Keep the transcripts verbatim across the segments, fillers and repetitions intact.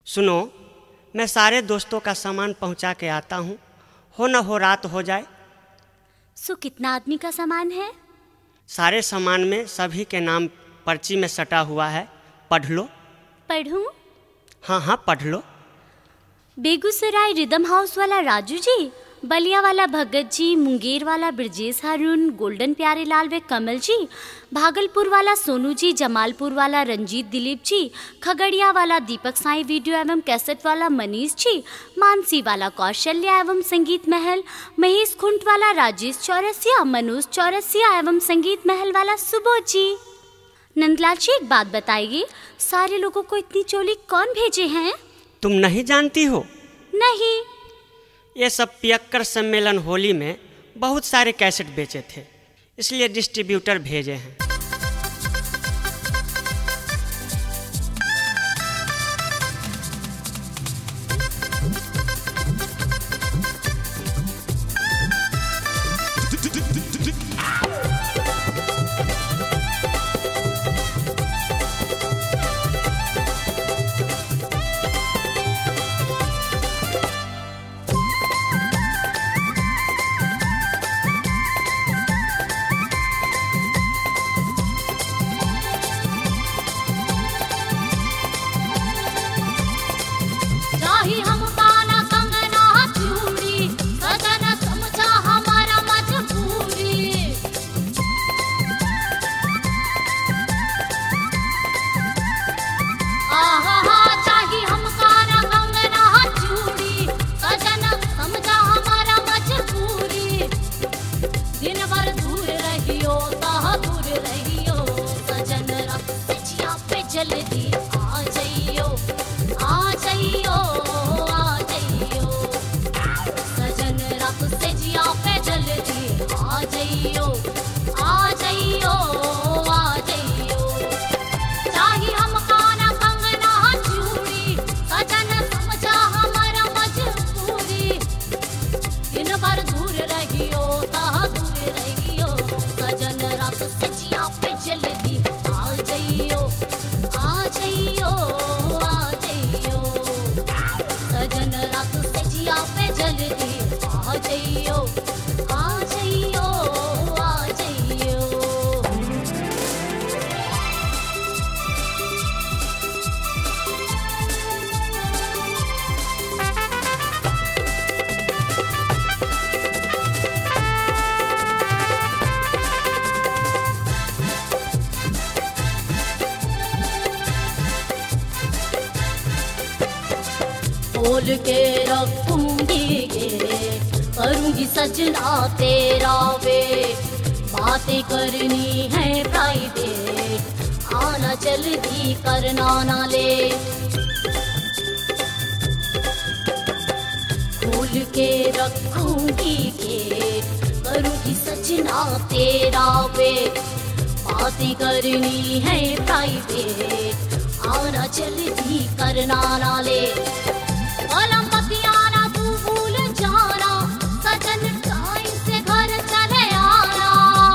सुनो, मैं सारे दोस्तों का सामान पहुंचा के आता हूँ, हो न हो रात हो जाए। सो कितना आदमी का सामान है? सारे सामान में सभी के नाम पर्ची में सटा हुआ है, पढ़ लो। पढ़ूं? हाँ हाँ पढ़ लो। बेगूसराय रिदम हाउस वाला राजू जी, बलिया वाला भगत जी, मुंगेर वाला ब्रजेश हारून, गोल्डन प्यारे लाल व कमल जी, भागलपुर वाला सोनू जी, जमालपुर वाला रंजीत दिलीप जी, खगड़िया वाला दीपक साई वीडियो एवं कैसेट वाला मनीष जी, मानसी वाला कौशल्या एवं संगीत महल, महेश खुंट वाला राजेश चौरसिया, मनोज चौरसिया एवं संगीत महल वाला सुबोध जी। नंदलाल जी, एक बात बताइए, सारे लोगों को इतनी चोली कौन भेजे हैं? तुम नहीं जानती हो? नहीं। ये सब पियक्कर सम्मेलन होली में बहुत सारे कैसेट बेचे थे, इसलिए डिस्ट्रीब्यूटर भेजे हैं। जल्दी आ जाइयो, आ जाइयो, आ जाइयो, सजन रख से जिया पे जल्दी आ जाइयो, आ जाइयो, आ जाइयो। चाही हम खाना कंगना चूड़ी, सजन समझा हमारा मजबूरी। दिन भर दूर रहियो, ता दूर रहियो, सजन रख से जिया पे जल्दी आ जाइयो, आ जाइयो, आ जाइयो, सजन रख से जिया पे जल्दी आ जाइयो, आ जाइयो, आ जाइयो। बोल के रखूंगी गे, करूंगी सजना तेरा वे, बातें करनी है प्राइवेट, आना जल्दी करना ना ले। बोल के रखूंगी गे, करूंगी सजना तेरा वे, बातें करनी है प्राइवेट, आना जल्दी करना ना ले। कलम बतियाना तू भूल जाना, सजन टाइम से घर चले आना।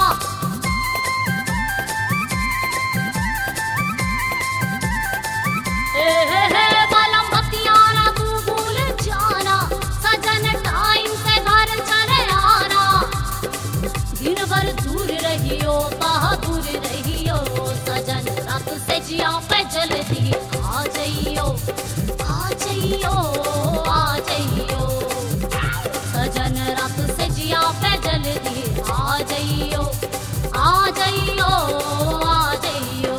हे हे हे कलम बतियाना तू भूल जाना, सजन टाइम से घर चले आना। दिन भर दूर रहियो, कहाँ दूर रहियो, सजन रात से जिया पे जल्दी आ जाइयो, आ जाइयो, आ जाइयो, सजन रात से जिया पे जल्दी आ जाइयो, आ जाइयो, आ जाइयो।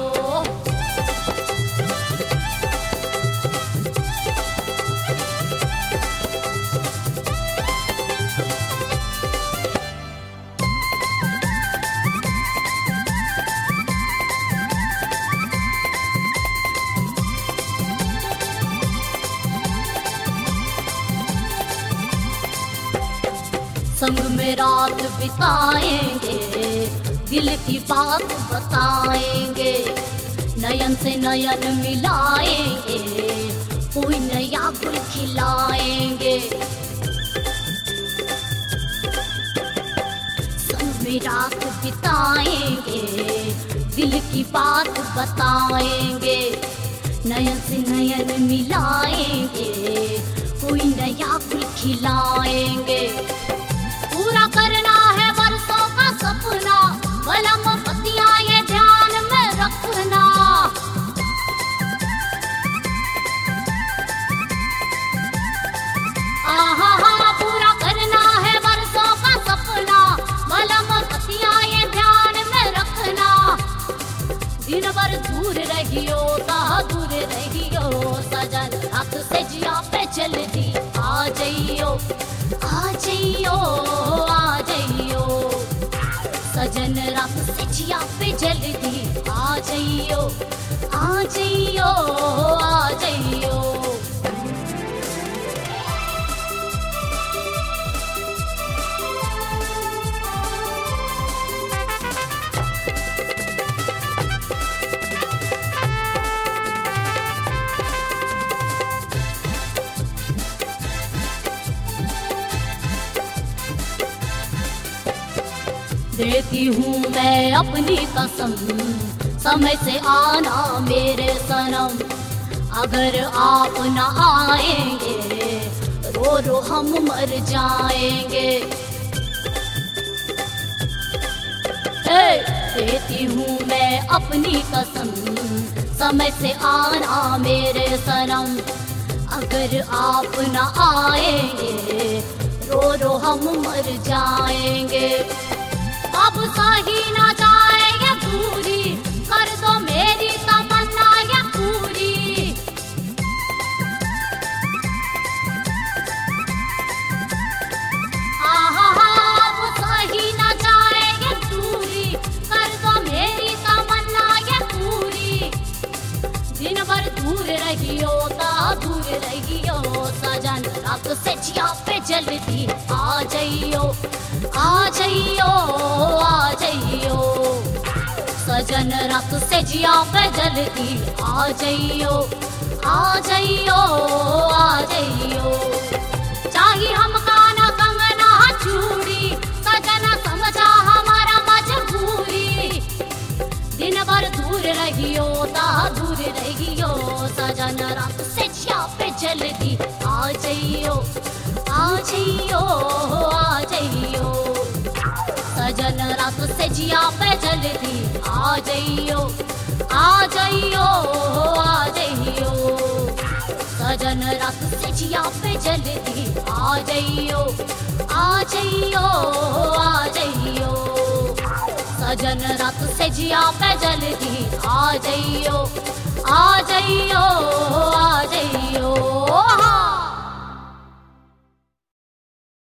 संग में रात बिताएंगे, दिल की बात बताएंगे, नयन से नयन मिलाएंगे, कोई नया गुल खिलाएंगे। संग में रात बिताएंगे, दिल की बात बताएंगे, नयन से नयन मिलाएंगे, आएंगे, कोई नया फूल खिलाएंगे। पूरा करना है बरसों का सपना, बलम पतियां ये ध्यान में रखना। आहा हा, पूरा करना है बरसों का सपना, बलम पतियां ये ध्यान में रखना। दिन भर दूर रहियो ता दूर रहियो, सजन रात से जिया पे जल्दी आ जाइयो, आ जाइयो, आ जाइयो। सजन रात से जिया पे जल्दी आ जाइयो, आ जाइयो, आ जाइयो। देती हूँ मैं अपनी कसम, समय से आना मेरे सनम। अगर आप न आएंगे, रो रो हम मर जाएंगे। देती हूँ मैं अपनी कसम, समय से आना मेरे सनम। अगर आप न आएंगे, रो रो हम मर जाएंगे। अब सही ना जाए ये दूरी, कर दो मेरी तमन्ना ये पूरी। आहा हा, अब सही ना जाए ये दूरी, कर दो मेरी तमन्ना ये पूरी। दिन भर दूर रहियो ता दूर रहियो, सजन रात से जिया पे जल्दी आ जाइयो, आ जाइयो, आ जाइयो। सजन रात से जिया पे जल्दी आ जाइयो, आ जाइयो, आ जाइयो। चाहिए हम काना कंगना चूड़ी, सजन समझा हमारा मजबूरी। दिन भर दूर रहियो ता दूर रहियो, सजन रात से जिया पे जल्दी आ जाइयो, आ जाइयो, आ जाइयो। सजन रात से जिया पे जल्दी आ जाइयो, आ जाइयो, आ जाइयो। सजन रात से जिया पे जल्दी आ जाइयो, आ जाइयो, आ जाइयो। सजन रात से जिया पे जल्दी आ जाइयो, आ जाइयो, आ जाइयो।